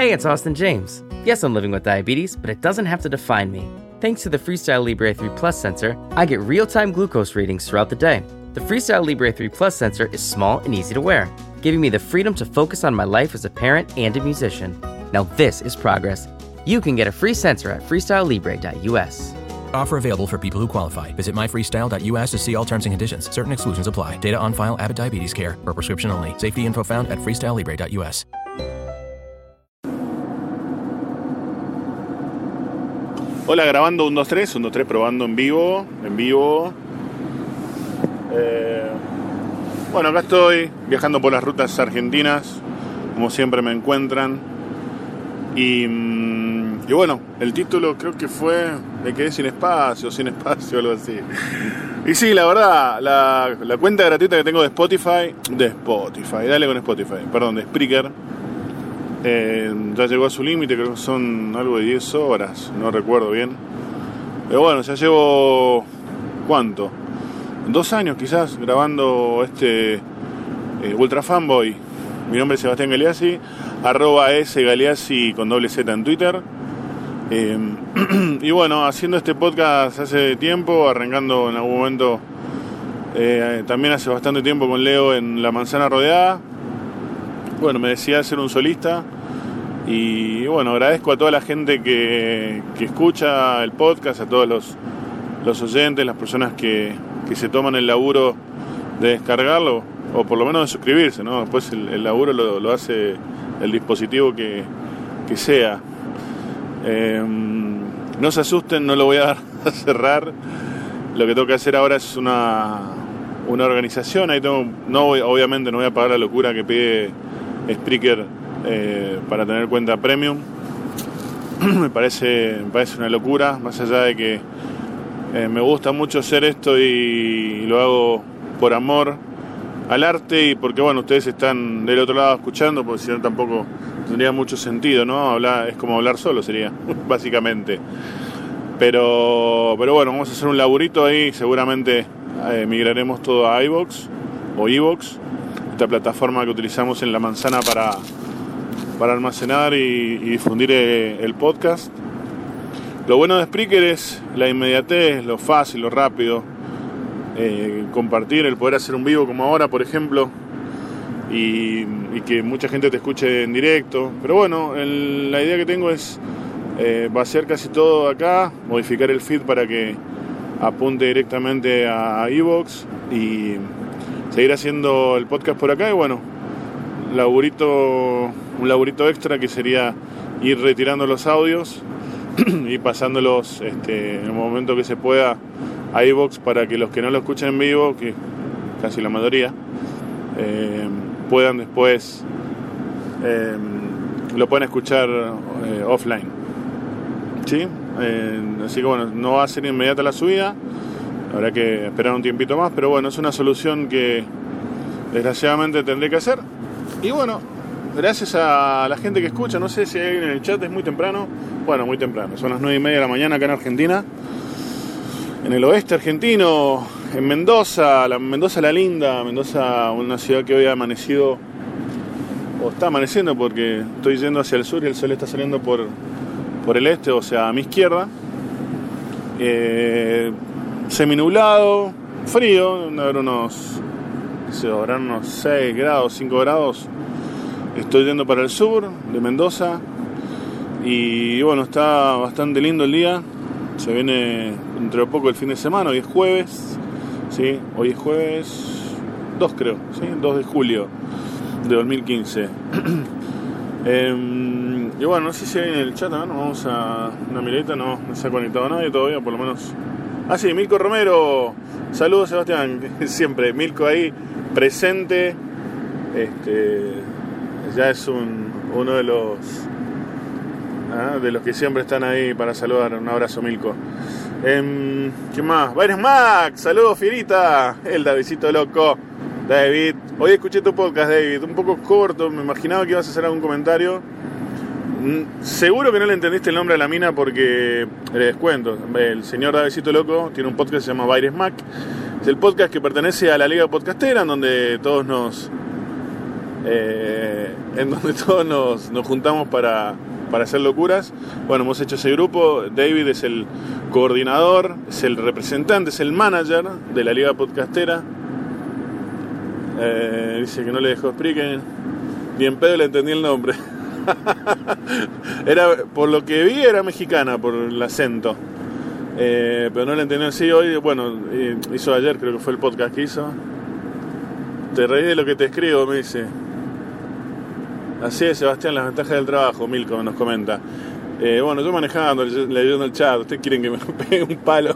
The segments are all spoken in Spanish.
Hey, it's Austin James. Yes, I'm living with diabetes, but it doesn't have to define me. Thanks to the Freestyle Libre 3 Plus sensor, I get real-time glucose readings throughout the day. The Freestyle Libre 3 Plus sensor is small and easy to wear, giving me the freedom to focus on my life as a parent and a musician. Now this is progress. You can get a free sensor at freestylelibre.us. Offer available for people who qualify. Visit myfreestyle.us to see all terms and conditions. Certain exclusions apply. Data on file. Abbott Diabetes Care. For prescription only. Safety info found at freestylelibre.us. Hola, grabando 1, 2, 3, 1, 2, 3, probando en vivo. Bueno, acá estoy viajando por las rutas argentinas, como siempre me encuentran. Y bueno, el título creo que fue Me quedé sin espacio, algo así. Y sí, la verdad, la cuenta gratuita que tengo de Spotify, de Spreaker, ya llegó a su límite, creo que son algo de 10 horas, no recuerdo bien. Pero bueno, ya llevo, ¿cuánto? 2 años quizás grabando Ultra Fanboy. Mi nombre es Sebastián Galeazzi, @sgaleazzi con doble Z en Twitter. Y bueno, haciendo este podcast hace tiempo, arrancando en algún momento, también hace bastante tiempo con Leo en La Manzana Rodeada. Bueno, me decidí a ser un solista y bueno, agradezco a toda la gente que escucha el podcast, a todos los oyentes, las personas que se toman el laburo de descargarlo o por lo menos de suscribirse, ¿no? Después el laburo lo hace el dispositivo que sea. No se asusten, no lo voy a dar a cerrar. Lo que tengo que hacer ahora es una organización. Ahí obviamente no voy a pagar la locura que pide Spreaker para tener cuenta premium. me parece una locura, más allá de que me gusta mucho hacer esto y lo hago por amor al arte y porque bueno, ustedes están del otro lado escuchando, porque si no tampoco tendría mucho sentido, ¿no? Es como hablar solo sería, básicamente. Pero bueno, vamos a hacer un laburito ahí, seguramente migraremos todo a iVoox o iVoox, esta plataforma que utilizamos en La Manzana para almacenar y difundir el podcast. Lo bueno de Spreaker es la inmediatez, lo fácil, lo rápido, compartir, el poder hacer un vivo como ahora, por ejemplo, y que mucha gente te escuche en directo. Pero bueno, la idea que tengo es vaciar casi todo acá, modificar el feed para que apunte directamente a iVoox y seguir haciendo el podcast por acá. Y bueno, un laburito extra que sería ir retirando los audios y pasándolos en el momento que se pueda a iVoox para que los que no lo escuchen en vivo, que casi la mayoría, puedan después lo pueden escuchar offline, ¿sí? Así que bueno, no va a ser inmediata la subida, habrá que esperar un tiempito más, pero bueno, es una solución que desgraciadamente tendré que hacer. Y bueno, gracias a la gente que escucha, no sé si hay alguien en el chat, es muy temprano. Bueno, muy temprano, son las 9:30 de la mañana acá en Argentina, en el oeste argentino, en Mendoza la linda, Mendoza, una ciudad que hoy ha amanecido, o está amaneciendo porque estoy yendo hacia el sur y el sol está saliendo por el este, o sea, a mi izquierda. Seminublado, frío, habrán unos 6 grados, 5 grados. Estoy yendo para el sur de Mendoza y bueno, está bastante lindo el día. Se viene dentro de poco el fin de semana, hoy es jueves, ¿sí? Hoy es jueves 2 creo, ¿sí? 2 de julio de 2015. Y bueno, no sé si hay en el chat, ¿no? Vamos a una miradita, no se ha conectado nadie todavía, por lo menos. Ah, sí, Milko Romero, saludos Sebastián, siempre Milko ahí presente, ya es uno de los que siempre están ahí para saludar. Un abrazo, Milko. ¿Qué más? Baires Mac, saludos Fierita, el Davidcito loco. David, hoy escuché tu podcast, David, un poco corto, me imaginaba que ibas a hacer algún comentario. Seguro que no le entendiste el nombre a la mina porque, les cuento, el señor Davidcito loco tiene un podcast que se llama Baires Mac. Es el podcast que pertenece a la Liga Podcastera, en donde todos en donde todos nos juntamos para hacer locuras. Bueno, hemos hecho ese grupo. David es el coordinador, es el representante, es el manager de la Liga Podcastera. Dice que no le dejó Spreaker, ni en pedo le entendí el nombre. Por lo que vi era mexicana, por el acento, pero no le entendí. Sí, hoy, bueno, hizo ayer, creo que fue el podcast que hizo. Te reí de lo que te escribo, me dice. Así es, Sebastián, las ventajas del trabajo, Milko nos comenta. Bueno, yo manejando, leyendo el chat. ¿Ustedes quieren que me pegue un palo?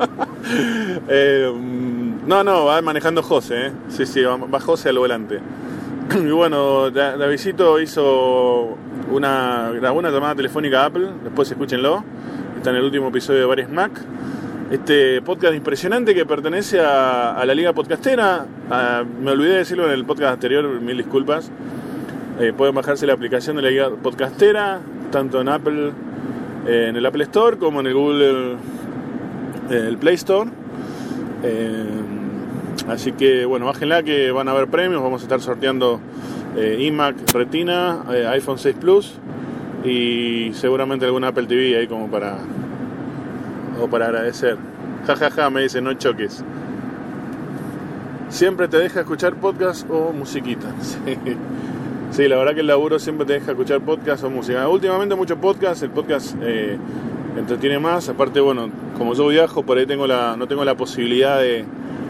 No, va manejando José, Sí, va José al volante. Y bueno, Davidcito grabó una llamada telefónica a Apple. Después escúchenlo. Está en el último episodio de Varios Mac. Este podcast impresionante que pertenece a la Liga Podcastera. Me olvidé de decirlo en el podcast anterior, mil disculpas. Pueden bajarse la aplicación de la Liga Podcastera, tanto en Apple, en el Apple Store, como en el Google el Play Store. Así que bueno, bájenla que van a haber premios. Vamos a estar sorteando iMac Retina, iPhone 6 Plus y seguramente algún Apple TV ahí como para agradecer. Ja, me dice, no choques. Siempre te deja escuchar podcast o musiquita. Sí, la verdad que el laburo siempre te deja escuchar podcast o música. Últimamente mucho podcast, el podcast entretiene más. Aparte, bueno, como yo viajo, por ahí no tengo la posibilidad de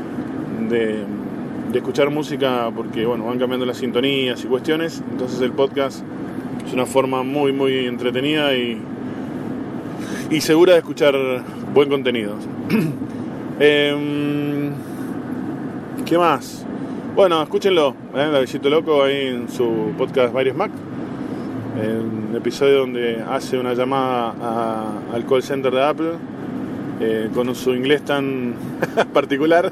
escuchar música porque, bueno, van cambiando las sintonías y cuestiones. Entonces el podcast es una forma muy, muy entretenida y segura de escuchar buen contenido. ¿Qué más? Bueno, escúchenlo, Davidcito Loco ahí en su podcast Varios Mac, en un episodio donde hace una llamada al call center de Apple con su inglés tan particular.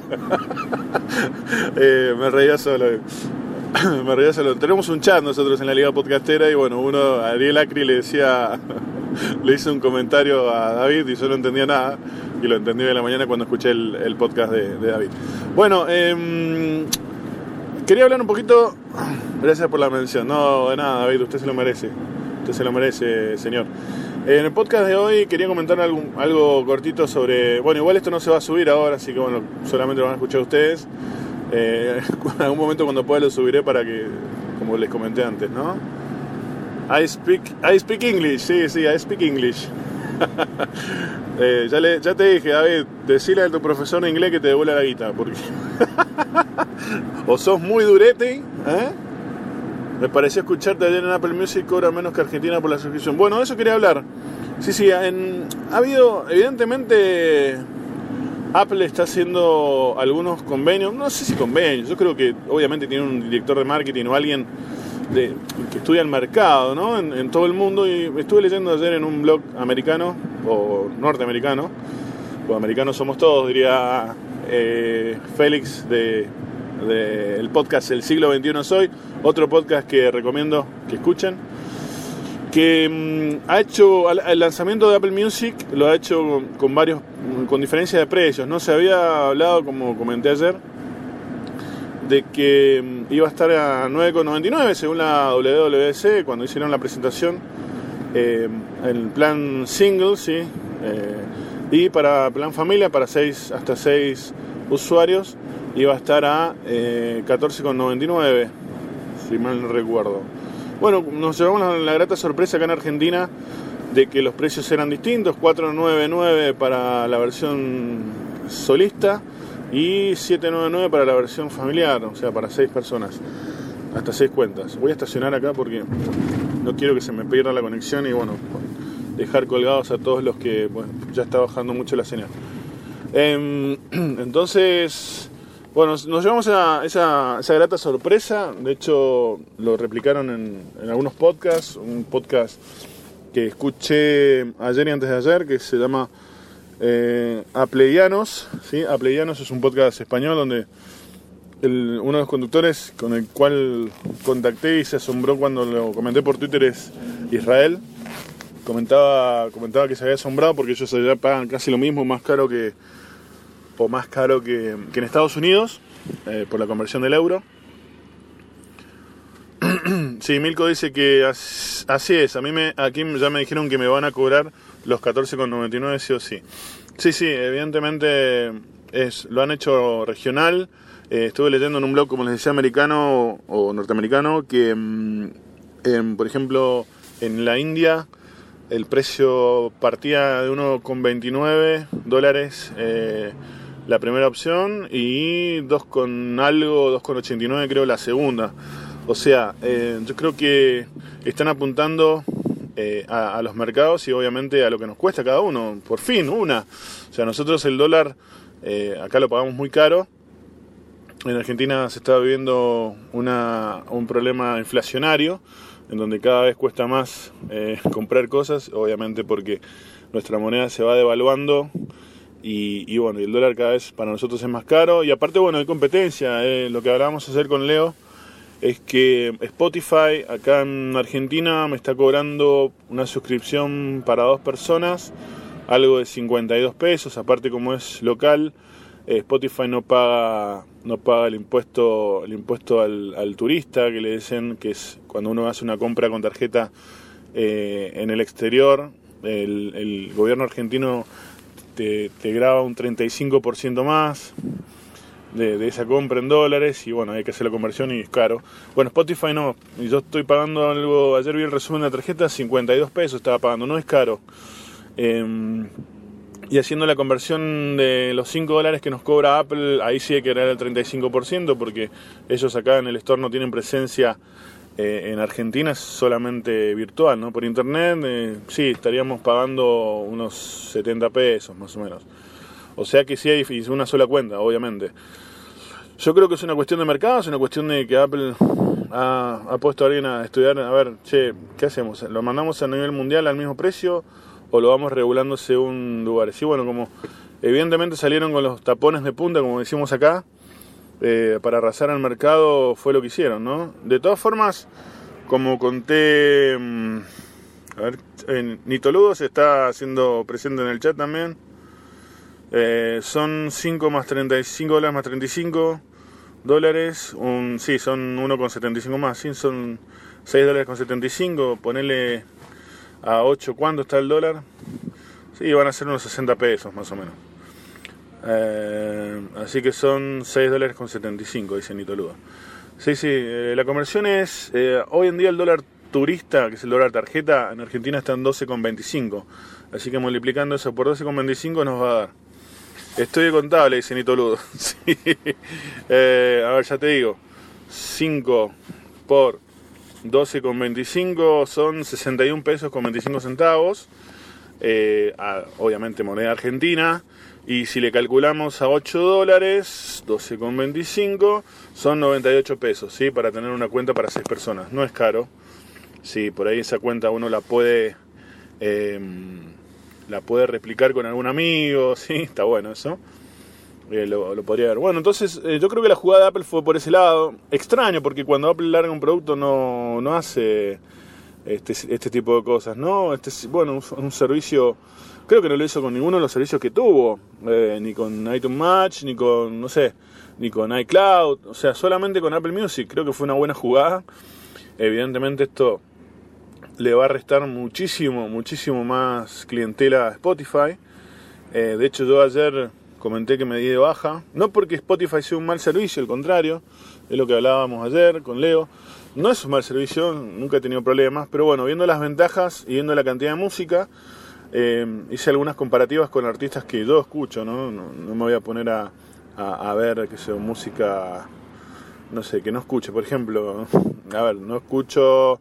Me reía solo. Tenemos un chat nosotros en la Liga Podcastera y bueno, Ariel Acri le hizo un comentario a David y yo no entendía nada y lo entendí de la mañana cuando escuché el podcast de David. Bueno, quería hablar un poquito. Gracias por la mención. No, de nada, David, usted se lo merece, señor. En el podcast de hoy quería comentar algo cortito sobre... Bueno, igual esto no se va a subir ahora, así que bueno, solamente lo van a escuchar ustedes. En algún momento cuando pueda lo subiré para que, como les comenté antes, ¿no? I speak English, sí, I speak English. Ya te dije, David, decile a tu profesor de inglés que te devuelva la guita, porque o sos muy durete, Me pareció escucharte ayer en Apple Music, cobra menos que Argentina por la suscripción. Bueno, de eso quería hablar. Sí, ha habido, evidentemente, Apple está haciendo algunos convenios, no sé si convenios, yo creo que obviamente tiene un director de marketing o alguien que estudia el mercado, ¿no? En todo el mundo, y estuve leyendo ayer en un blog americano o norteamericano, o americanos somos todos, diría Félix el podcast El Siglo XXI Soy, otro podcast que recomiendo que escuchen, que ha hecho el lanzamiento de Apple Music, lo ha hecho con diferencia de precios, ¿no? Se había hablado, como comenté ayer, de que iba a estar a $9,99 según la WWDC cuando hicieron la presentación, en plan single, ¿sí? Y para plan familia, para hasta 6 usuarios, iba a estar a $14,99, si mal no recuerdo. Bueno, nos llevamos la grata sorpresa acá en Argentina de que los precios eran distintos, $4,99 para la versión solista y $7,99 para la versión familiar, o sea, para 6 personas, hasta 6 cuentas. Voy a estacionar acá porque no quiero que se me pierda la conexión y bueno, dejar colgados a todos los que, bueno, ya está bajando mucho la señal. Entonces, bueno, nos llevamos a esa grata sorpresa. De hecho, lo replicaron en algunos podcasts. Un podcast que escuché ayer y antes de ayer, que se llama Apleianos, ¿sí? Apleianos es un podcast español donde uno de los conductores con el cual contacté y se asombró cuando lo comenté por Twitter es Israel. Comentaba que se había asombrado porque ellos allá pagan casi lo mismo, más caro que en Estados Unidos, por la conversión del euro. Sí, Milko dice que así es. Aquí ya me dijeron que me van a cobrar los 14,99 sí o sí. Sí, evidentemente lo han hecho regional. Estuve leyendo en un blog, como les decía, americano o norteamericano, que por ejemplo en la India el precio partía de $1,29 la primera opción y 2,89 creo la segunda. O sea, yo creo que están apuntando a los mercados y obviamente a lo que nos cuesta cada uno. Por fin, O sea, nosotros el dólar acá lo pagamos muy caro. En Argentina se está viviendo un problema inflacionario, en donde cada vez cuesta más comprar cosas, obviamente porque nuestra moneda se va devaluando y bueno, el dólar cada vez para nosotros es más caro. Y aparte, bueno, hay competencia. Lo que hablábamos ayer con Leo es que Spotify acá en Argentina me está cobrando una suscripción para 2 personas, algo de 52 pesos, aparte como es local, Spotify no paga el impuesto al turista, que le dicen que es cuando uno hace una compra con tarjeta en el exterior, el gobierno argentino te graba un 35% más de esa compra en dólares y bueno, hay que hacer la conversión y es caro. Bueno, Spotify no, y yo estoy pagando algo, ayer vi el resumen de la tarjeta, 52 pesos estaba pagando, no es caro. Y haciendo la conversión de los $5 que nos cobra Apple, ahí sí hay que agregar el 35%, porque ellos acá en el store no tienen presencia en Argentina, es solamente virtual, ¿no? Por internet, sí, estaríamos pagando unos 70 pesos más o menos. O sea que sí hay una sola cuenta, obviamente. Yo creo que es una cuestión de mercado, es una cuestión de que Apple ha puesto a alguien a estudiar, a ver, ¿qué hacemos? ¿Lo mandamos a nivel mundial al mismo precio o lo vamos regulando según lugares? Y bueno, como evidentemente salieron con los tapones de punta, como decimos acá, para arrasar al mercado, fue lo que hicieron, ¿no? De todas formas, como conté, a ver, Nito Ludo se está haciendo presente en el chat también. Son 5 más 35 dólares más 35 dólares, sí, son 1,75 más, sí, son 6 dólares con 75, ponele a 8, ¿cuánto está el dólar? Sí, van a ser unos 60 pesos más o menos. Así que son 6 dólares con 75, dice Nito Ludo. Sí, la conversión es, hoy en día el dólar turista, que es el dólar tarjeta, en Argentina está en 12,25, así que multiplicando eso por 12,25 nos va a dar. Estoy de contable, dice Nito Ludo. Sí. A ver, ya te digo. 5 por 12,25 son 61 pesos con 25 centavos. Obviamente moneda argentina. Y si le calculamos a 8 dólares, 12,25 son 98 pesos, ¿sí? Para tener una cuenta para 6 personas. No es caro. Sí, por ahí esa cuenta uno la puede replicar con algún amigo, sí, está bueno eso, lo podría ver. Bueno, entonces yo creo que la jugada de Apple fue por ese lado. Extraño, porque cuando Apple larga un producto no hace este tipo de cosas, ¿no? Bueno, un servicio, creo que no lo hizo con ninguno de los servicios que tuvo, ni con iTunes Match, ni con, no sé, ni con iCloud, o sea, solamente con Apple Music. Creo que fue una buena jugada. Evidentemente esto le va a restar muchísimo más clientela a Spotify. De hecho, yo ayer comenté que me di de baja, no porque Spotify sea un mal servicio, al contrario, es lo que hablábamos ayer con Leo. No es un mal servicio, nunca he tenido problemas, pero bueno, viendo las ventajas y viendo la cantidad de música, hice algunas comparativas con artistas que yo escucho, ¿no? No me voy a poner a ver que sea música, no sé, que no escuche. Por ejemplo, a ver, no escucho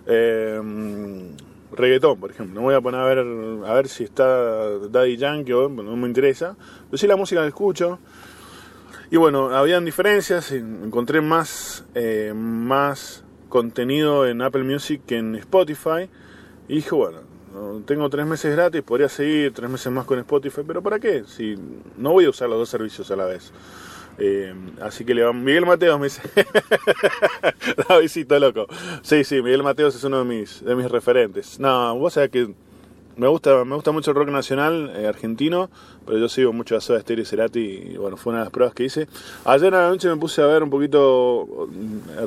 reggaetón, por ejemplo. No voy a poner a ver si está Daddy Yankee o no me interesa, pero sí la música que escucho. Y bueno, habían diferencias, encontré más contenido en Apple Music que en Spotify, y dije, bueno, tengo 3 meses gratis, podría seguir 3 meses más con Spotify, pero ¿para qué? Si no voy a usar los dos servicios a la vez. Así que Miguel Mateos me dice Davidcito loco. Sí, Miguel Mateos es uno de mis referentes. No, vos sabés que me gusta mucho el rock nacional argentino, pero yo sigo mucho a Soda Stereo y Cerati, y bueno, fue una de las pruebas que hice. Ayer a la noche me puse a ver un poquito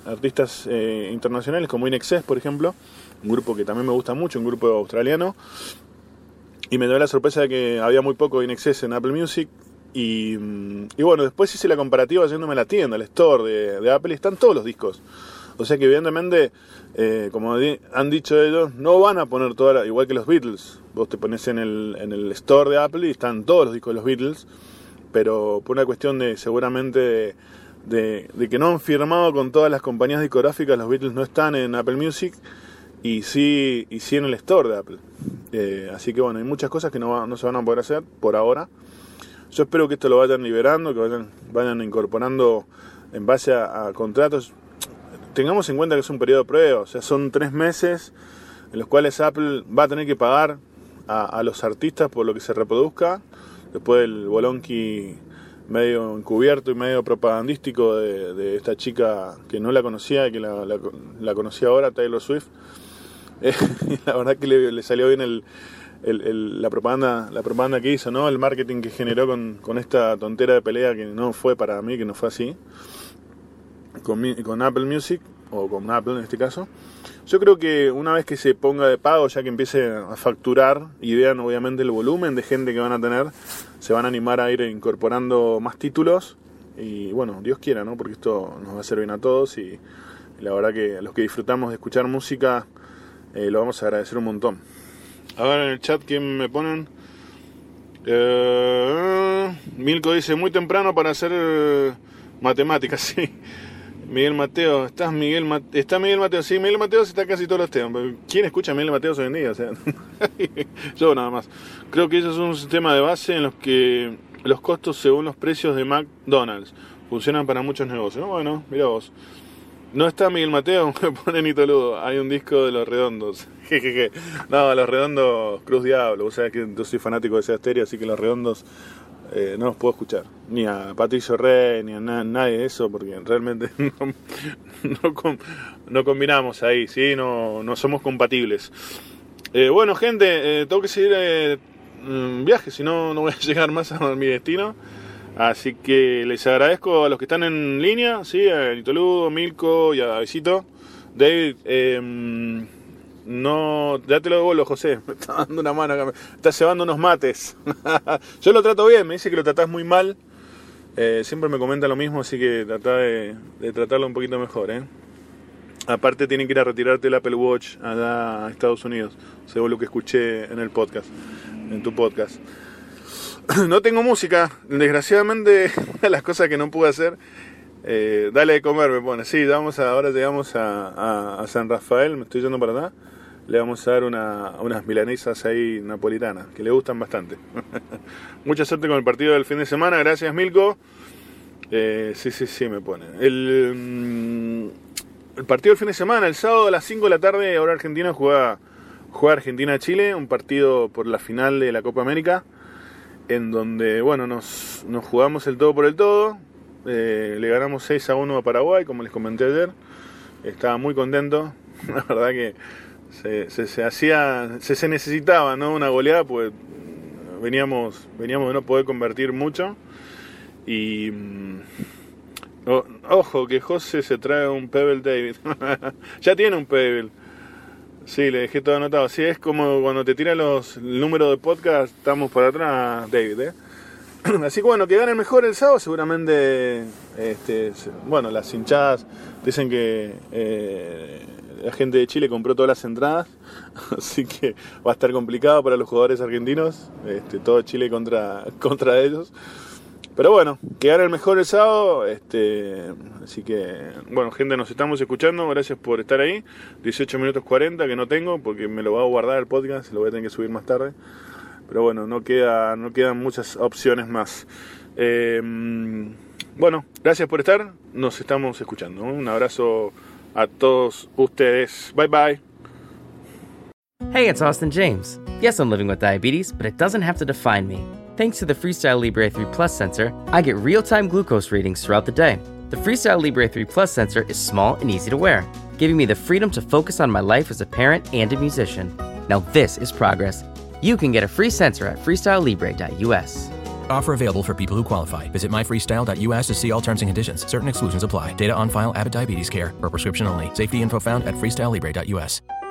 artistas internacionales como In Excess, por ejemplo, un grupo que también me gusta mucho, un grupo australiano, y me dio la sorpresa de que había muy poco In Excess en Apple Music. Y bueno, después hice la comparativa yéndome a la tienda, al store de Apple, y están todos los discos. O sea que evidentemente, como han dicho ellos, no van a poner igual que los Beatles. Vos te pones en el store de Apple y están todos los discos de los Beatles, pero por una cuestión de seguramente de que no han firmado con todas las compañías discográficas, los Beatles no están en Apple Music y sí en el store de Apple. Así que bueno, hay muchas cosas que no se van a poder hacer por ahora. Yo espero que esto lo vayan liberando, que vayan incorporando en base a contratos. Tengamos en cuenta que es un periodo de prueba, o sea, son 3 meses en los cuales Apple va a tener que pagar a los artistas por lo que se reproduzca, después del bolonqui medio encubierto y medio propagandístico de esta chica que no la conocía y que la conocía ahora, Taylor Swift. La verdad que le salió bien la propaganda que hizo, ¿no? El marketing que generó con esta tontera de pelea que no fue para mí, que no fue así, con Apple Music, o con Apple en este caso. Yo creo que una vez que se ponga de pago, ya que empiece a facturar y vean obviamente el volumen de gente que van a tener, se van a animar a ir incorporando más títulos, y bueno, Dios quiera, ¿no? Porque esto nos va a hacer bien a todos, y la verdad que a los que disfrutamos de escuchar música lo vamos a agradecer un montón. A ver en el chat quién me ponen. Milko dice, muy temprano para hacer matemáticas, sí. Miguel Mateo, ¿está Miguel Mateo? Sí, Miguel Mateo está casi todos los temas. ¿Quién escucha a Miguel Mateo hoy en día? O sea, yo nada más. Creo que ellos son un sistema de base en los que los costos según los precios de McDonald's funcionan para muchos negocios. Bueno, mira vos. No está Miguel Mateo, me pone Nito Ludo. Hay un disco de Los Redondos. Jejeje. No, Los Redondos, Cruz Diablo. O sea que yo soy fanático de esa Stereo, así que Los Redondos no los puedo escuchar. Ni a Patricio Rey, ni a nadie de eso, porque realmente no combinamos ahí, ¿sí? No somos compatibles. Bueno, gente, tengo que seguir viaje, si no voy a llegar más a mi destino. Así que les agradezco a los que están en línea, ¿sí? A Nitoludo, Milko y a Besito. David, ya te lo devuelvo, José. Me está dando una mano acá. Me está cebando unos mates. Yo lo trato bien, me dice que lo tratás muy mal. Siempre me comenta lo mismo, así que tratá de tratarlo un poquito mejor, ¿eh? Aparte tienen que ir a retirarte el Apple Watch allá a Estados Unidos, según lo que escuché en tu podcast. No tengo música, desgraciadamente. Una de las cosas que no pude hacer, dale de comer, me pone. Sí, ahora llegamos a San Rafael, me estoy yendo para allá. Le vamos a dar unas milanesas ahí napolitanas, que le gustan bastante. Mucha suerte con el partido del fin de semana, gracias Milko. Sí, me pone. El partido del fin de semana, el sábado a las 5 de la tarde, hora argentina, juega Argentina-Chile, un partido por la final de la Copa América, en donde, bueno, nos jugamos el todo por el todo. Le ganamos 6-1 a Paraguay, como les comenté ayer. Estaba muy contento. La verdad que se necesitaba, ¿no? Una goleada, pues veníamos de no poder convertir mucho. Y ojo que José se trae un Pebble David. Ya tiene un Pebble. Sí, le dejé todo anotado. Sí, es como cuando te tiran el número de podcast, estamos por atrás, David, ¿eh? Así que bueno, que gane mejor el sábado, seguramente. Bueno, las hinchadas dicen que la gente de Chile compró todas las entradas, así que va a estar complicado para los jugadores argentinos, todo Chile contra ellos. Pero bueno, que gane el mejor el sábado, así que, bueno, gente, nos estamos escuchando, gracias por estar ahí. 18 minutos 40, que no tengo, porque me lo voy a guardar el podcast, lo voy a tener que subir más tarde. Pero bueno, no quedan muchas opciones más. Bueno, gracias por estar, nos estamos escuchando. Un abrazo a todos ustedes. Bye bye. Hey, it's Austin James. Yes, I'm living with diabetes, but it doesn't have to define me. Thanks to the Freestyle Libre 3 Plus sensor, I get real-time glucose readings throughout the day. The Freestyle Libre 3 Plus sensor is small and easy to wear, giving me the freedom to focus on my life as a parent and a musician. Now this is progress. You can get a free sensor at freestylelibre.us. Offer available for people who qualify. Visit myfreestyle.us to see all terms and conditions. Certain exclusions apply. Data on file. Abbott Diabetes Care. Per prescription only. Safety info found at freestylelibre.us.